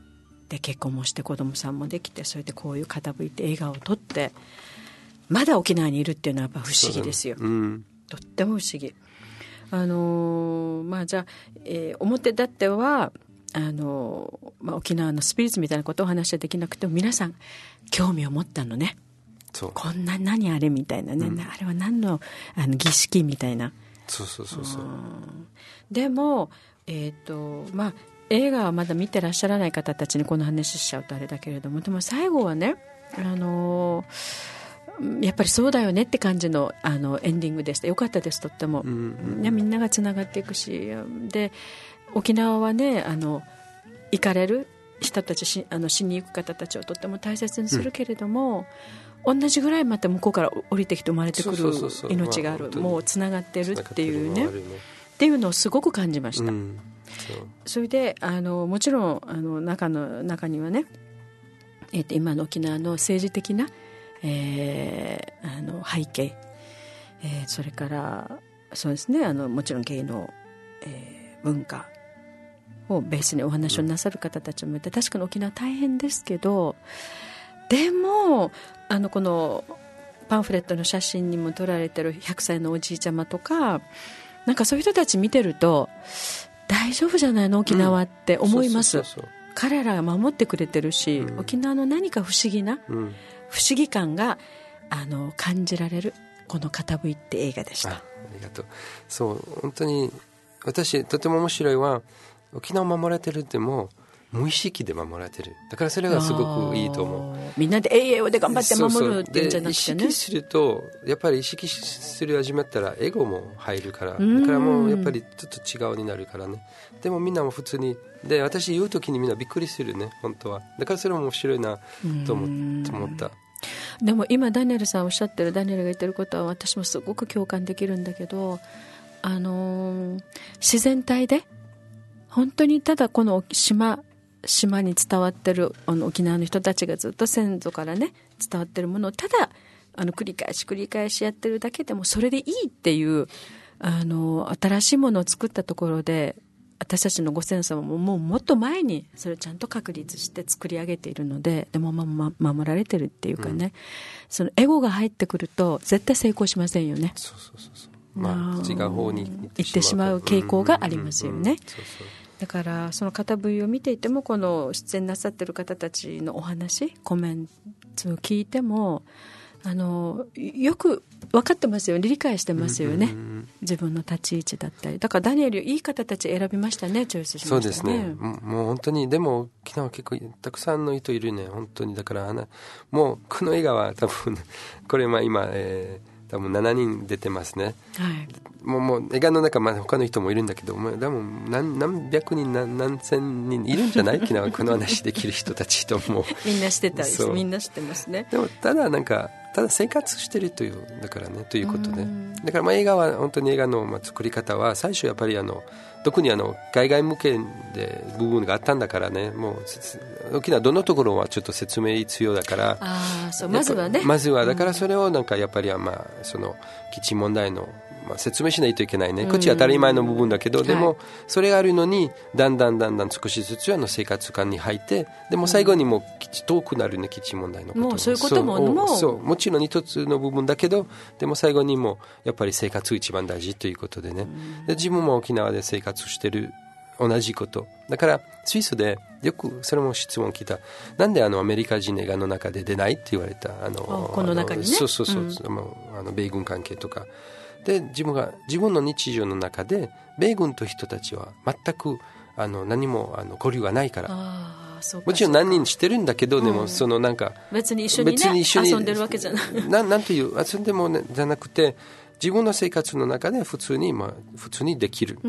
で結婚もして子供さんもできて、それでこういう傾いて映画を撮ってまだ沖縄にいるっていうのはやっぱ不思議ですよ、うん、とっても不思議。あのーまあ、じゃあ、えー、表立ってはあのーまあ、沖縄のスピリッツみたいなことをお話はできなくても皆さん興味を持ったのね。そうこんな何あれみたいなね、うん、あれは何 の, あの儀式みたいな。 そうそうそうそう。 でも、えーとまあ、映画はまだ見てらっしゃらない方たちにこの話しちゃうとあれだけれども、でも最後はね、あのー、やっぱりそうだよねって感じ の, あのエンディングでした。よかったです、とっても、うんうん、みんながつながっていくし、で沖縄はね、あの行かれる人たちしあの死に行く方たちをとっても大切にするけれども、うん、同じぐらいまた向こうから降りてきて生まれてくる命がある、もうつながってるっていうね、っていうのをすごく感じました、うん、そう。それであのもちろんあの 中, の中にはね、えー、と今の沖縄の政治的な、えー、あの背景、えー、それからそうですね、あのもちろん芸能、えー、文化をベースにお話をなさる方たちもいて、確かに沖縄大変ですけど、でもあのこのパンフレットの写真にも撮られてるひゃくさいのおじいちゃまとか、なんかそういう人たち見てると大丈夫じゃないの沖縄って思います、うん、そうそうそうそう。彼らが守ってくれてるし、うん、沖縄の何か不思議な、うん、不思議感があの感じられるこの傾いって映画でした。 あ, ありがとう。そう本当に私とても面白いは、沖縄を守られてるっても無意識で守られてる。だからそれがすごくいいと思う。 みんなで栄養で頑張って守るっていうんじゃなくてね。 意識するとやっぱり意識する始めたらエゴも入るから、だからもうやっぱりちょっと違うになるからね。でもみんなも普通にで、私言うときにみんなびっくりするね、本当は。だからそれも面白いなと 思, と思った。 でも今ダニエルさんおっしゃってる、ダニエルが言ってることは私もすごく共感できるんだけど、あのー、自然体で本当にただこの島島に伝わってるあの沖縄の人たちがずっと先祖からね伝わってるものをただあの繰り返し繰り返しやってるだけでもそれでいいっていうあの新しいものを作ったところで、私たちのご先祖ももうもっと前にそれをちゃんと確立して作り上げているので、でも、まま、守られてるっていうかね、うん、そのエゴが入ってくると絶対成功しませんよね。 そうそうそうそう、まあ、違う方に行ってしまう傾向がありますよね。だからその傾いを見ていても、この出演なさってる方たちのお話コメントを聞いてもあのよく分かってますよ、理解してますよね、うんうん、自分の立ち位置だったり。だからダニエルいい方たち選びましたね、チョイスしましたね。そうですね、 もう本当に。でも沖縄結構たくさんの人いるね、本当に。だからもうこの映画は多分これまあ今、えー多分しちにん出てますね、はい、もう、もう映画の中、まあ、他の人もいるんだけど、もう多分 何, 何百人 何, 何千人いるんじゃない沖縄この話できる人たちと思うみんな知ってたです、みんな知ってますね。 でもただなんかただ生活してるというだからねということで、だからまあ映画は本当に映画のまあ作り方は最初やっぱりあの特にあの海外向けで部分があったんだからね、もう沖縄どのところはちょっと説明必要だから、 あそうまずはねまずはだからそれをなんかやっぱりまあその基地問題のまあ、説明しないといけないね、こっちは当たり前の部分だけど、でもそれがあるのにだんだんだんだん少しずつあの生活感に入って、でも最後にもう基地遠くなるね、基地問題のことももうそういうこともそうもうそうもちろん一つの部分だけど、でも最後にもやっぱり生活一番大事ということでね、で自分も沖縄で生活してる同じことだから、スイスでよくそれも質問聞いた、なんであのアメリカ人映画の中で出ないって言われた、あのこの中にね、 そうそうそう、うん、あの米軍関係とかで、自分が自分の日常の中で米軍と人たちは全くあの何もあの交流がないから、あそうかもちろん何人してるんだけど、うん、でもそのなんか別に一緒に、ね、別に一緒に遊んでるわけじゃないななんていう遊んでも、ね、じゃなくて自分の生活の中で普通に、まあ、普通にできる、 うん、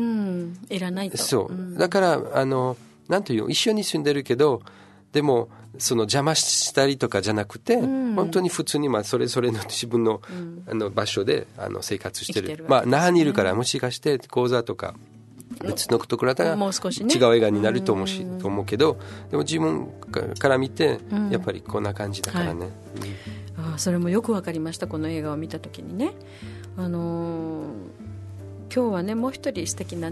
いらないと。 そう、うん、だからあのなんていう一緒に住んでるけどでもその邪魔したりとかじゃなくて、うん、本当に普通にまあそれぞれの自分 の,、うん、あの場所であの生活してる、てるまあ、那覇にいるからもしかして講座とか別のところだったら違う映画になると思うし、うん、と思うけど、でも自分から見てやっぱりこんな感じだからね、 うんはい、あそれもよく分かりました、この映画を見た時にね。あのー、今日はねもう一人素敵なね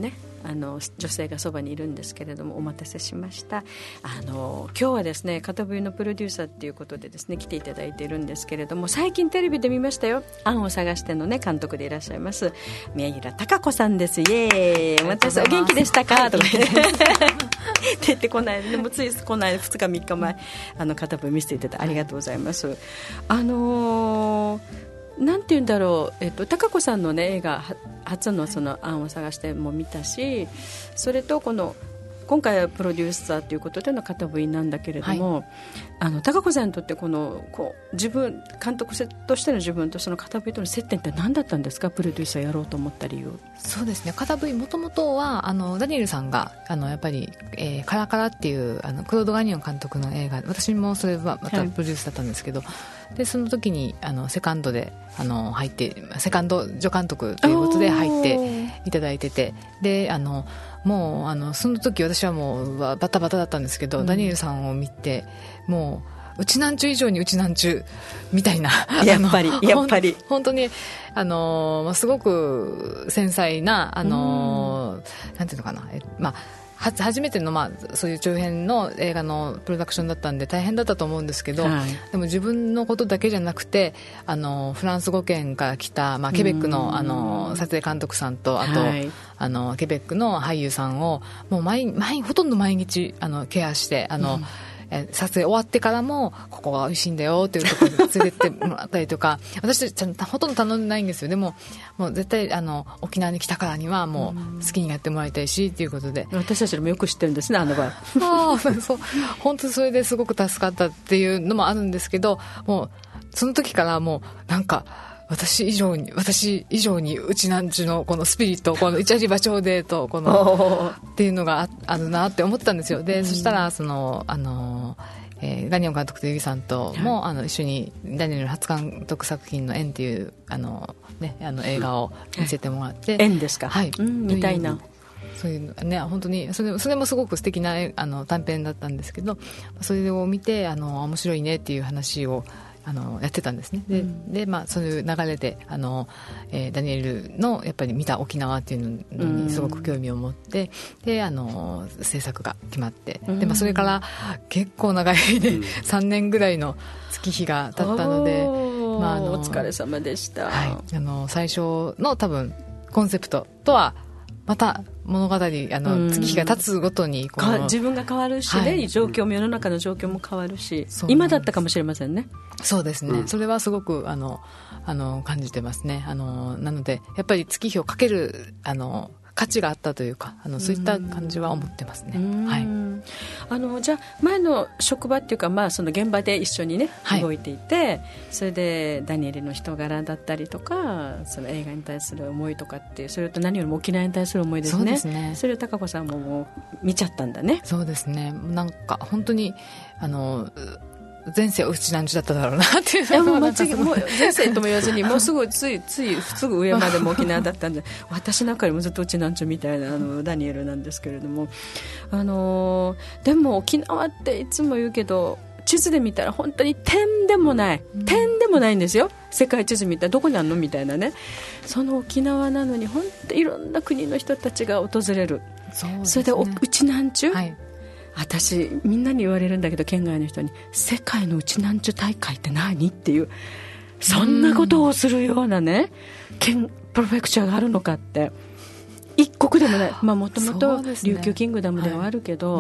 あの女性がそばにいるんですけれども、お待たせしました。あの今日はですね、片冬のプロデューサーっていうことでですね来ていただいているんですけれども、最近テレビで見ましたよ、案を探してのね監督でいらっしゃいます宮平貴子さんです。イエーイ、お待たせ、お元気でしたかとかって言ってこないで、もついこないふつかみっかまえあの片冬見せていただいてありがとうございます。あのーなんて言うんだろう、えっと、貴子さんの、ね、映画初のその案を探しても見たし、それとこの今回はプロデューサーということでの片部員なんだけれども、はい、あの貴子さんにとってこのこう自分監督としての自分とその片部員との接点って何だったんですか、プロデューサーやろうと思った理由。 そうですね、片部員もともとはあのダニエルさんがあのやっぱり、えー、カラカラっていうあのクロード・ガニオン監督の映画、私もそれはまたプロデュースだったんですけど、はい、でその時にあのセカンドであの入ってセカンド助監督ということで入っていただいてて、であのもうあのその時私はもうバタバタだったんですけど、うん、ダニエルさんを見てもううちなんちゅう以上にうちなんちゅうみたいな、 やっぱりやっぱり本当にあのすごく繊細なあの、うん、なんていうのかな、えまあ初めての、まあ、そういう長編の映画のプロダクションだったんで大変だったと思うんですけど、はい、でも自分のことだけじゃなくてあのフランス語圏から来た、まあ、ケベックの、あの撮影監督さんとあと、はい、あのケベックの俳優さんをもう毎毎ほとんど毎日あのケアしてあの、うんえ撮影終わってからもここが美味しいんだよっていうところに連れてってもらったりとか私ちゃんとほとんど頼んでないんですよ。でももう絶対あの沖縄に来たからにはもう好きにやってもらいたいしっていうことで、 私たちもよく知ってるんですね、あの場合あそう本当それですごく助かったっていうのもあるんですけど、もうその時からもうなんか私以上に私以上にうちなんちゅのこのスピリット、このイチャリバチョーデーとこのっていうのが あ, あるなって思ってたんですよ。で、うん、そしたらそのあの、えー、ダニエル監督とユギさんとも、はい、あの一緒にダニエル初監督作品の縁っていうあの、ね、あの映画を見せてもらって、 縁ですか、 はい、 うん、みたいなそういうね、本当にそれ、それもすごく素敵なあの短編だったんですけど、それを見てあの面白いねっていう話をあのやってたんですね。で、うん、でまあ、そういう流れであの、えー、ダニエルのやっぱり見た沖縄っていうのにすごく興味を持って、うん、であの制作が決まって、うん、でまあ、それから結構長いで、うん、さんねんぐらいの月日が経ったので、 まあ、あのお疲れ様でした、 はい、あの最初の多分コンセプトとはまた物語あの月日が経つごとにこの自分が変わるしね、はい、状況も世の中の状況も変わるし、今だったかもしれませんね。 そうですね、うん、それはすごくあのあの感じてますね。あのなのでやっぱり月日をかけるあの価値があったというか、あのそういった感じは思ってますね。はい、 あのじゃあ前の職場っていうか、まあ、その現場で一緒にね、はい、動いていて、それでダニエルの人柄だったりとか、その映画に対する思いとかって、それと何よりも沖縄に対する思いですね。そうですね。それを貴子さんももう見ちゃったんだね。 そうですね、なんか本当にあの前世はうちなんちゅだっただろうなっていう。いやもう間違いもう前世とも言わずにもうすぐついついすぐ上までも沖縄だったんで私なんかよりもずっとうちなんちゅみたいなあのダニエルなんですけれども、あのー、でも沖縄っていつも言うけど地図で見たら本当に点でもない、うん、点でもないんですよ。世界地図見たらどこにあるのみたいなね。その沖縄なのに本当いろんな国の人たちが訪れる。 そうですね、それでおうちなんちゅ、はい、私みんなに言われるんだけど、県外の人に世界のうちなんちゅ大会って何っていう、そんなことをするようなね県プロフェクチャーがあるのかって。一国でもない、もともと琉球キングダムではあるけど、はい、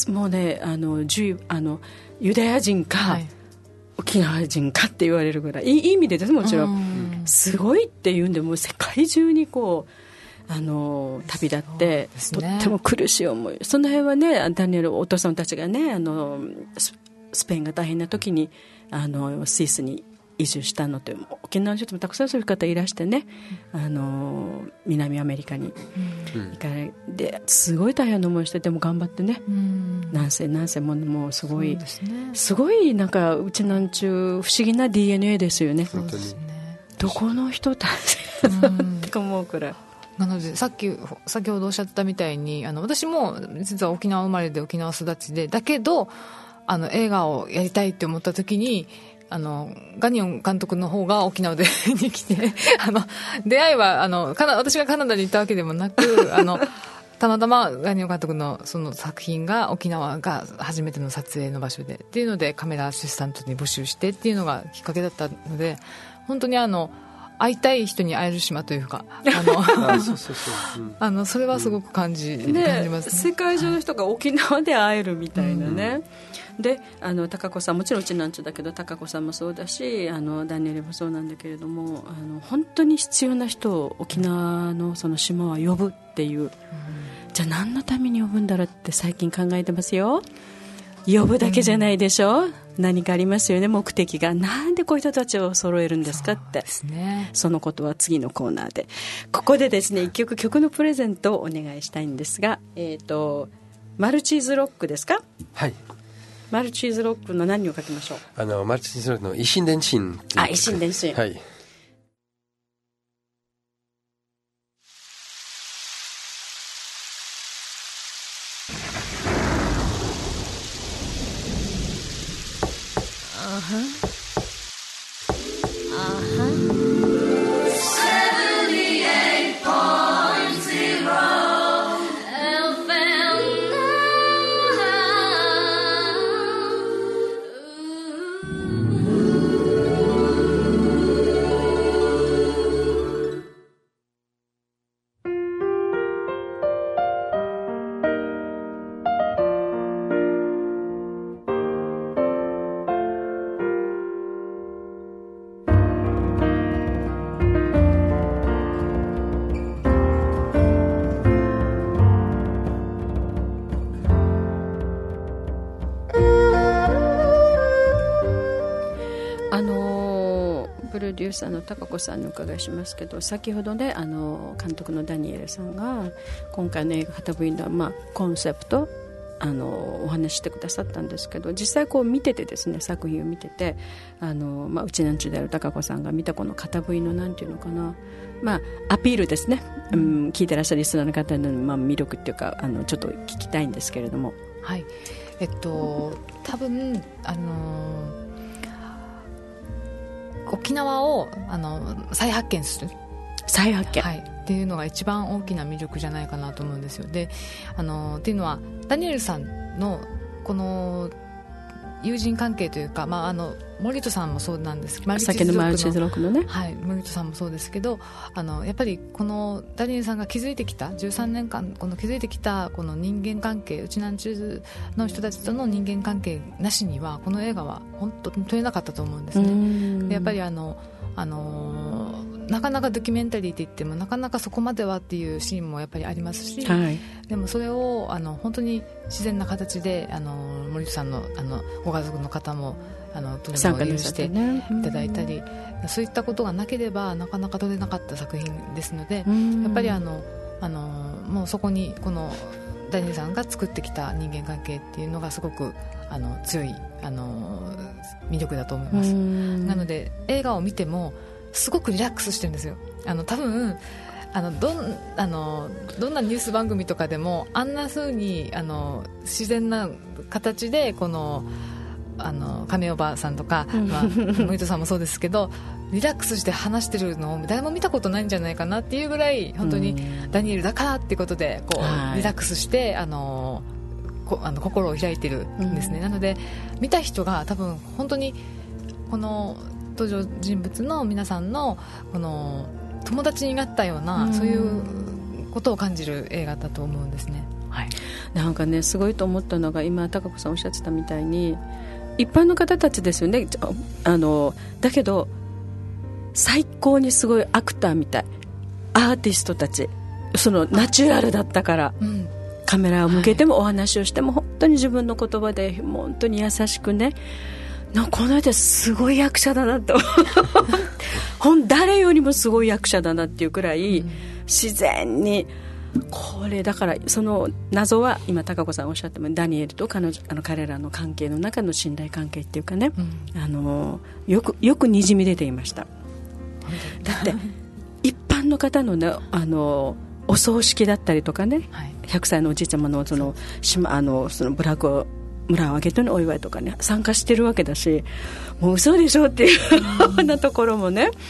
もうねあのあのユダヤ人か、はい、沖縄人かって言われるぐらい、いい意味でですもちろんすごいっていうんで、もう世界中にこうあの旅立って、ね、とっても苦しい思い、その辺はねダニエルお父さんたちがねあのスペインが大変な時にあのスイスに移住したのと、沖縄の人もたくさんそういう方いらしてね、うん、あの南アメリカに行かれて、すごい大変な思いして、でも頑張ってね、うん、何世何世ももうすごい、すね、すごいなんかうちなんちゅう不思議な ディーエヌエー ですよね。本当にどこの人たちって思うくらい。 なのでさっき先ほどおっしゃったみたいに、あの私も実は沖縄生まれで沖縄育ちで、だけどあの映画をやりたいって思った時にあのガニオン監督の方が沖縄でに来てあの出会いはあのカナ私がカナダに行ったわけでもなくあのたまたまガニオ監督のその作品が沖縄が初めての撮影の場所でっていうのでカメラアシスタントに募集してっていうのがきっかけだったので、本当にあの会いたい人に会える島というか、あのあそうそうそう、うん、あのそれはすごく感じ、うん、感じますね。 世界中の人が沖縄で会えるみたいなね、うん、であの高子さんもちろんうちなんちゅだけど高子さんもそうだし、あのダニエルもそうなんだけれども、あの本当に必要な人を沖縄のその島は呼ぶっていう、うん、じゃあ何のために呼ぶんだろうって最近考えてますよ。呼ぶだけじゃないでしょ、うん、何かありますよね、目的が。なんでこういう人たちを揃えるんですかって。 そ, です、ね、そのことは次のコーナーで。ここでですね、一曲曲のプレゼントをお願いしたいんですが、えーと、マルチーズロックですか。 はい、 マルチーズロックの何を書きましょう。 あのマルチーズロックの維新伝心。 あ、維新伝心、 はい。 Uh-huh. Uh-huh. seventy-eight point zero F M プロデューサーの高子さんにお伺いしますけど、先ほどね、あの監督のダニエルさんが今回の映画「ハタブインド」は、まあ、コンセプトあのお話ししてくださったんですけど、実際こう見ててですね、作品を見てて、あの、まあ、うちなんちゅである高子さんが見たこの片部のなんていうのかな、まあ、アピールですね、うん、聞いてらっしゃるリスナーの方の、まあ、魅力っていうか、あのちょっと聞きたいんですけれども。 はい、えっと多分あの沖縄をあの再発見する再発見、 はい、っていうのが一番大きな魅力じゃないかなと思うんですよ。で、あのっていうのはダニエルさんのこの友人関係というか、まあ、あの森戸さんもそうなんですけど、 さっきのマルチーズロックのね、 はい、森戸さんもそうですけど、あのやっぱりこのダニエルさんが築いてきたじゅうさんねんかんこの築いてきたこの人間関係、うちなんちゅうの人たちとの人間関係なしにはこの映画は本当に撮れなかったと思うんですね。でやっぱりあのあのなかなかドキュメンタリーって言ってもなかなかそこまではっていうシーンもやっぱりありますし、はい、でもそれをあの本当に自然な形であの森戸さん の, あのご家族の方もあのとても許していただいたり、うん、そういったことがなければなかなか撮れなかった作品ですので、うん、やっぱりあのあのもうそこにこのダニエルさんが作ってきた人間関係っていうのがすごくあの強いあの魅力だと思います。なので映画を見てもすごくリラックスしてるんですよ。あの多分あの ど, んあのどんなニュース番組とかでもあんな風にあの自然な形でこのあの亀おばさんとか、まあ、森戸さんもそうですけどリラックスして話してるのを誰も見たことないんじゃないかなっていうぐらい本当にダニエルだからっていうことでこうリラックスしてあのこあの心を開いてるんですね。なので見た人が多分本当にこの登場人物の皆さんのこの友達になったような、うん、そういうことを感じる映画だと思うんですね。はい、 なんかねすごいと思ったのが今高子さんおっしゃってたみたいに一般の方たちですよね。あのだけど最高にすごいアクターみたいアーティストたちそのナチュラルだったから、うん、カメラを向けてもお話をしても、はい、本当に自分の言葉で本当に優しくね、この間すごい役者だなと誰よりもすごい役者だなっていうくらい自然にこれだからその謎は今高子さんおっしゃったようにダニエルと彼女あの彼らの関係の中の信頼関係っていうかね、うん、あのよくよくにじみ出ていました。だって一般の方のねあのお葬式だったりとかね、はい、ひゃくさいのおじいちゃまのその島あのそのブラックを村を挙げてのお祝いとかね参加してるわけだし、もう嘘でしょっていうようなところもね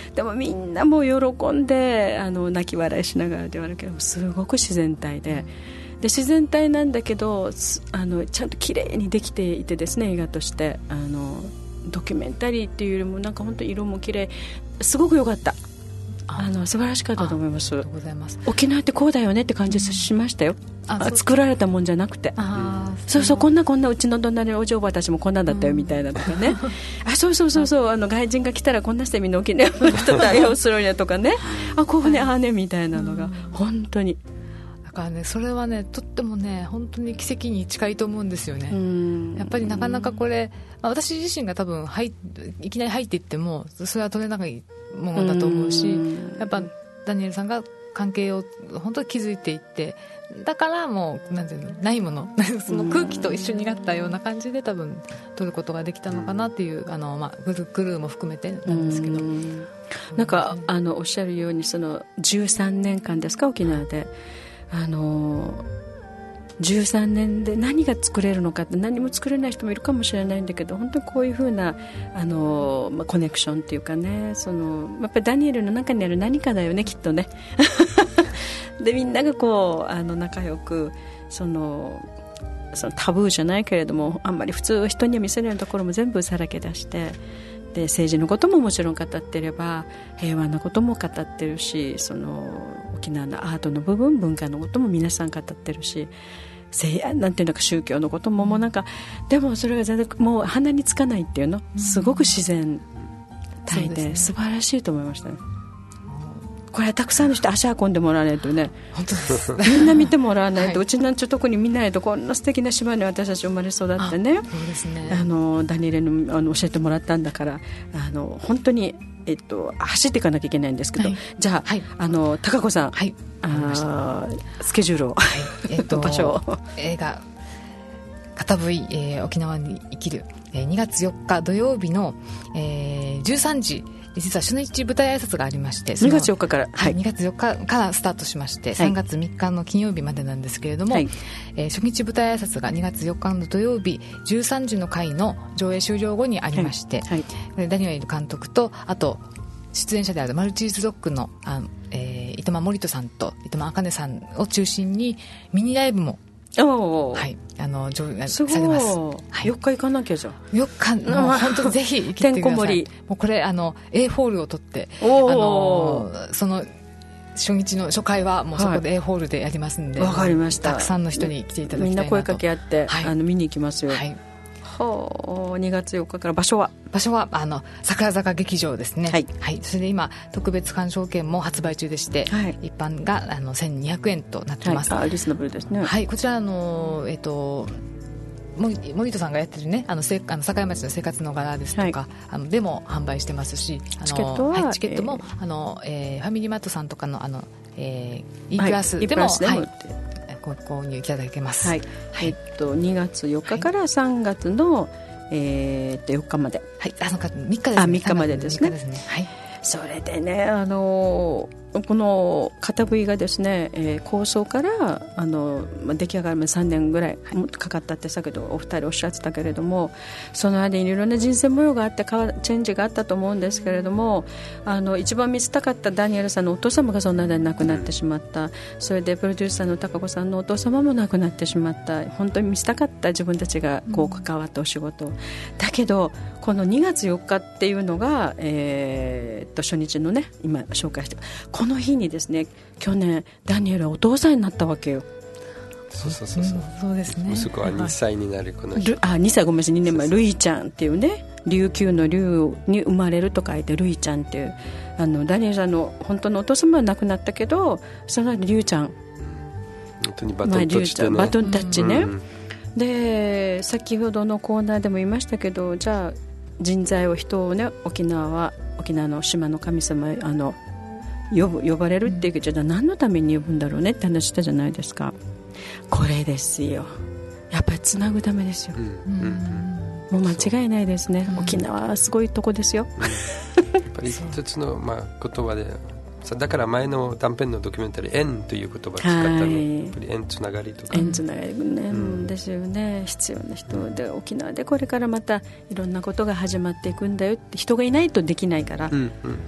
でもみんなもう喜んであの泣き笑いしながらではあるけどすごく自然体で、で自然体なんだけどあのちゃんと綺麗にできていてですね、映画としてあのドキュメンタリーっていうよりもなんか本当色も綺麗、すごく良かった。あの素晴らしかったと思います。 ありがとうございます。 沖縄ってこうだよねって感じしましたよ、うん、あ作られたもんじゃなくて、あそうそう、こんなこんなうちの隣のお嬢たちもこんなんだったよみたいなとかね、うん、あそうそうそうそう、あの外人が来たらこんなしてみんな沖縄の人対応するんやとかねあこうね、ああねみたいなのが、うん、本当にだからね、それはねとってもね本当に奇跡に近いと思うんですよね。うんやっぱりなかなかこれ、まあ、私自身が多分入いきなり入っていってもそれは取れないものだと思うし、やっぱダニエルさんが関係を本当に築いていって、だからもうなんていうのないものその空気と一緒になったような感じで多分取ることができたのかなっていう、あの、まあ、グル、グルーも含めてなんですけど、んなんかあのおっしゃるようにそのじゅうさんねんかんですか沖縄で、あのじゅうさんねんで何が作れるのかって、何も作れない人もいるかもしれないんだけど、本当にこういう風なあの、まあ、コネクションっていうかね、そのやっぱりダニエルの中にある何かだよねきっとねでみんながこうあの仲良くそのそのタブーじゃないけれども、あんまり普通人には見せないところも全部さらけ出して、で政治のことももちろん語ってれば平和なことも語ってるし、その沖縄のアートの部分、文化のことも皆さん語ってるし、なんていうのか宗教のことももうなんか、でもそれが全然もう鼻につかないっていうの、すごく自然体で素晴らしいと思いましたね。これはたくさんの人足運んでもらわないとね、 本当ですみんな見てもらわないと、はい、うちなんちゅ特に見ないとこんな素敵な島に私たち生まれ育ってね、 そうですね、 あのダニエルのあの教えてもらったんだから、あの本当に、えっと、走っていかなきゃいけないんですけど、はい、じゃあ、はい、あの高子さん、はい、あスケジュールを、はいえっと、場所を映画片 V、えー、沖縄に生きる、えー、にがつよっか土曜日の、えー、じゅうさんじ、実は初日舞台挨拶がありまして、 にがつよっかから、 はい、にがつよっかからスタートしまして、はい、さんがつみっかの金曜日までなんですけれども、はいえー、初日舞台挨拶がにがつよっかの土曜日じゅうさんじの回の上映終了後にありまして、はいはい、ダニエル監督とあと出演者であるマルチーズロックの、あ、えー、糸間森人さんと糸間茜さんを中心にミニライブもおはい、あの上映されます、はい、 よっか行かなきゃじゃん。 よっかもう本当にぜひ行ってください。てんこ盛り、もうこれあの A ホールを取ってあのその初日の初回はもうそこで A ホールでやりますんで、 わ、はい、かりました。 たくさんの人に来ていただきたいなと。みんな声かけ合って、はい、あの見に行きますよ。 はいはあ、にがつよっかから場所は場所はあの桜坂劇場ですね、 はいはい、それで今特別鑑賞券も発売中でして、はい、一般があのせんにひゃくえんとなってます、 はい、あリーズナブルですね。 はい、こちらあのえっ、ー、と森, 森戸さんがやってるねあのあの境町の生活の柄ですとか、はい、あのでも販売してますし、あのチケットは、 はい、チケットも、えーあのえー、ファミリーマートさんとかのあの、えー、E プラスでも、はい、はい、ご購入いただけます、 はいはい、えっと、にがつよっかからさんがつの、えー、っとよっかまで、 はい、あのみっかですね。 あみっかまでですね。 ですね、はい、 それでね、あのこの片 V がですね、えー、構想からあの、まあ、出来上がるまでさんねんぐらいかかったってさけど、お二人おっしゃってたけれども、その間にいろんな人生模様があってチェンジがあったと思うんですけれども、あの一番見せたかったダニエルさんのお父様がその間に亡くなってしまった、それでプロデューサーの高子さんのお父様も亡くなってしまった、本当に見せたかった自分たちがこう関わったお仕事、うん、だけどこのにがつよっかっていうのが、えー、っと初日のね今紹介してこの日にですね、去年ダニエルはお父さんになったわけよ。 そうそうそうそう、うん、 そうですね。 息子はにさいになるこの日。 あにさいごめんなさいにねんまえ、ルイちゃんっていうね、琉球の竜に生まれると書いてルイちゃんっていう、あのダニエルさんの本当のお父様は亡くなったけど、その後竜ちゃん、 本当にバトンタッチ、ね、 バトンタッチね、うん、で先ほどのコーナーでも言いましたけど、じゃあ人材を人をね、沖縄は沖縄の島の神様あの呼ぶ呼ばれるっていうけど、じゃあ何のために呼ぶんだろうねって話したじゃないですか。これですよ、やっぱりつなぐためですよ、うんうん、もう間違いないですね、沖縄はすごいとこですよ、うん、 やっぱり一つの、まあ、言葉でだから前の短編のドキュメンタリー縁という言葉を使ったの、はい、やっぱり縁つながりとか縁つながり、ね、うん、ですよね。必要な人で、沖縄でこれからまたいろんなことが始まっていくんだよって、人がいないとできないから、うんうん、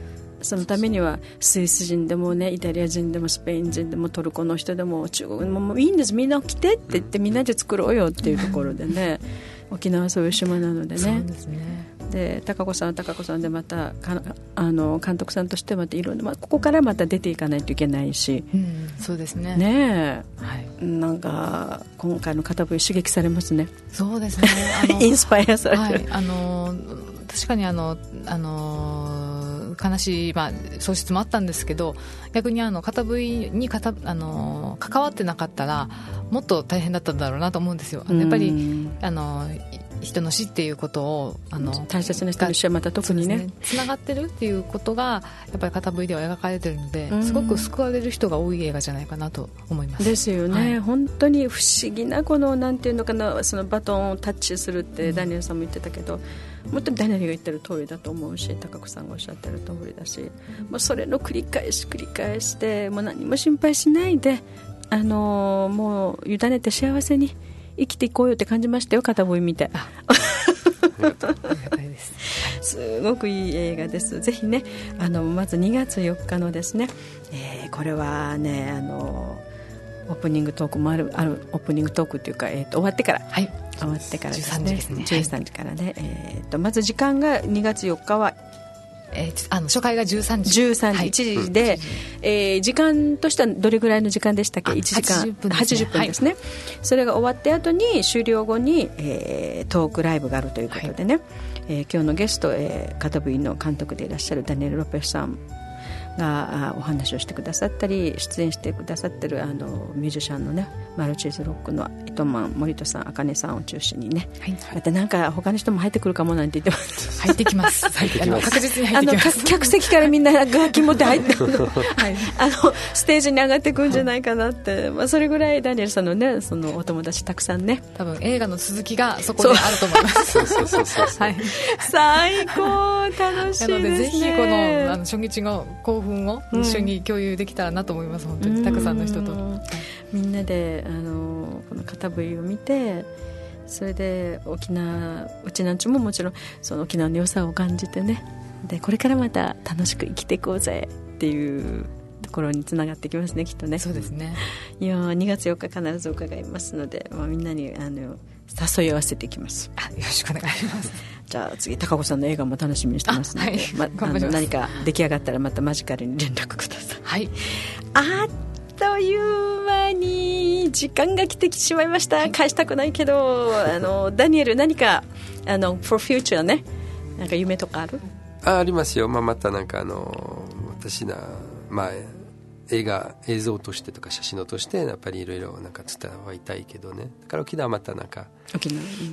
そのためにはスイス人でもねイタリア人でもスペイン人でもトルコの人でも中国でももういいんです、みんな来てって言ってみんなで作ろうよっていうところでね沖縄はそういう島なのでね。 そうですね。 で高子さんは高子さんでまたかあの監督さんとしてまたいろんな、まあ、ここからまた出ていかないといけないし、 うん、そうですね。 ねえ、 はい、 なんか今回の片笛刺激されますね。 そうですね。あのインスパイアされてる、 はい、あの確かにあのあの悲しい、まあ、喪失もあったんですけど、逆にあの片笛にかたあの関わってなかったらもっと大変だったんだろうなと思うんですよ。やっぱりあの人の死っていうことをあの大切な人の死はまた特にねつながってるっていうことがやっぱり片笛では描かれてるので、すごく救われる人が多い映画じゃないかなと思います。 ですよね、はい、本当に不思議なこのなんていうのかな、そのバトンをタッチするってダニエルさんも言ってたけど、本当にダニエルが言ってる通りだと思うし、高子さんがおっしゃってる通りだし、もうそれの繰り返し繰り返してもう何も心配しないで、あのー、もう委ねて幸せに生きていこうよって感じましたよ、片笛見て。すごくいい映画です。ぜひね、あのまずにがつよっかのですね、えー、これはね、あのオープニングトークもある、あるオープニングトークというか、えー、と終わってから、はい、終わってからですね、じゅうさんじですね、じゅうさんじからね、はい、えー、とまず時間がにがつよっかはえー、あの初回がじゅうさんじ、 じゅうさんじ、はい、いちじで、えー、時間としてはどれぐらいの時間でしたっけ。いちじかんはちじゅっぷんですね、はちじゅっぷんですね、はい、それが終わって後に終了後に、えー、トークライブがあるということでね、はい、えー、今日のゲスト、えー、片笛の監督でいらっしゃるダニエル・ロペスさんがお話をしてくださったり、出演してくださってるあのミュージシャンのね、マルチーズロックの糸満森戸さん、茜さんを中心にね、はい、またなんか他の人も入ってくるかもなんて言ってます。 入ってきます入ってきます、確実に入ってきます。 あの客席からみんな楽器持って入ってくる、はい、あのステージに上がってくるんじゃないかなって、はい、まあ、それぐらいダニエルさんのね、そのお友達たくさんね、 多分映画の続きがそこであると思います。そうそうそうそう、はい、 最高、楽しいですね。なのでぜひこの、あの初日の興奮を一緒に共有できたらなと思います、うん、本当にたくさんの人とみんなであのこの片笛を見て、それで沖縄、うちなんちももちろんその沖縄の良さを感じてね、でこれからまた楽しく生きていこうぜっていうところにつながってきますね、きっとね。 そうですね。 いやにがつよっか必ず伺いますので、まあ、みんなにあの誘い合わせていきます。 あ、よろしくお願いします。 じゃあ次、高子さんの映画も楽しみにしてますので、 はい、 ま、あの何か出来上がったらまたマジカルに連絡ください。はい、あっという間に時間が来てしまいました、はい、返したくないけど、あのダニエル、何かあの for future ね、なんか夢とかある？ あ、ありますよ、まあ、またなんかあの私な、まあ映画映像としてとか写真としてやっぱりいろいろなんか伝わりたいけどね、だから沖縄またなんか沖縄、 うん、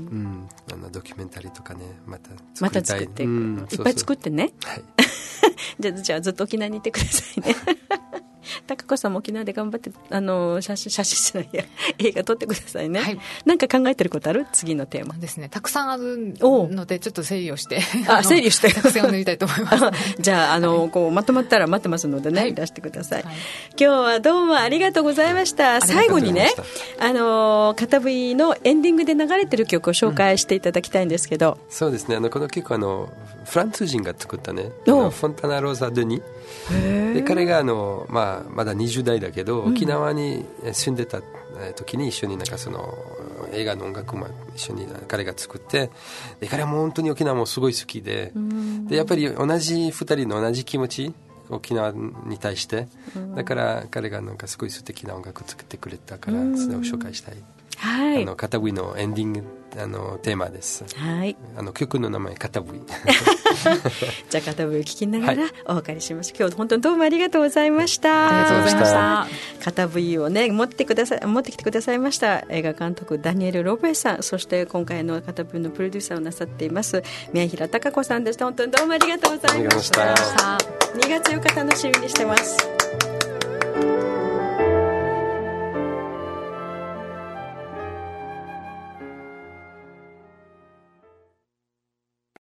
あのドキュメンタリーとかね、またまた作っていく、うん、いっぱい作ってね、はい、じゃあ、じゃあずっと沖縄にいてくださいね。高子さんも沖縄で頑張ってあの写真写真じゃないや映画撮ってくださいね、はい、なんか考えてることある？次のテーマですね、たくさんあるのでちょっと整理をしてあ整理して作戦を練りたいと思います。 じゃあ、あの、はい、こうまとまったら待ってますのでね、はい、出してください、はい、今日はどうもありがとうございました。最後にね、あの片笛のエンディングで流れてる曲を紹介していただきたいんですけど、 うん、そうですね、あのこの曲はあのフランス人が作ったね、フォンタナ・ローザ・デニで、彼があの、まあ、まだにじゅう代だけど沖縄に住んでた時に一緒になんかその映画の音楽も一緒に彼が作って、で彼はもう本当に沖縄もすごい好きで、でやっぱり同じふたりの同じ気持ち、沖縄に対して、だから彼がなんかすごい素敵な音楽を作ってくれたから、それを紹介したい。はい、あの片笛のエンディングあのテーマです。はい、あの曲の名前片笛。 じゃあ片笛を聴きながらお別れしましょう。今日本当にどうもありがとうございました。 ありがとうございました。 片笛をね持ってください持ってきてくださいました映画監督ダニエル・ロペスさん、そして今回の片笛のプロデューサーをなさっています宮平貴子さんでした。本当にどうもありがとうございました。にがつよっか楽しみにしてます。